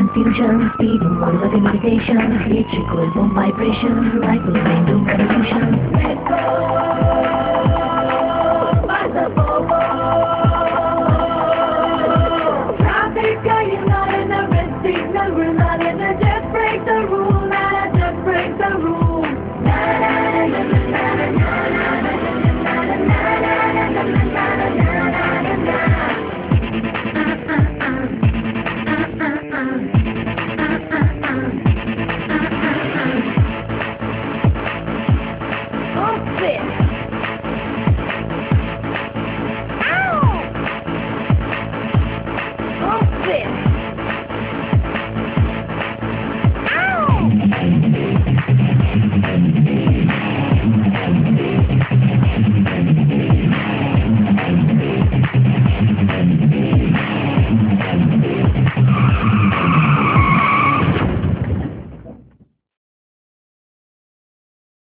confusion, speeding more like a meditation. Reach equilibrium vibration, like a brain to revolution. Let go, by the bobo. Traffic, you're not in a red signal, we're not in a just break the rule, nah, just break the rule. Na na na na na na na na na na na na na. Fit.